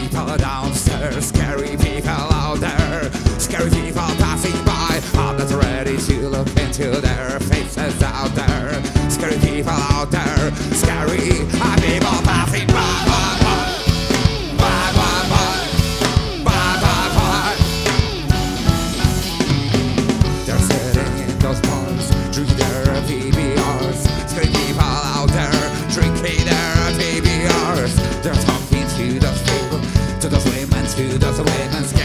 people downstairs, scary people out there, scary people passing by. I'm not ready to look into their faces out there. Scary people out there, scary people passing by. They're sitting in those bars, drinking their PBRs. Scary people out there, drinking their PBRs. They're talking to those people, to those women, to those women.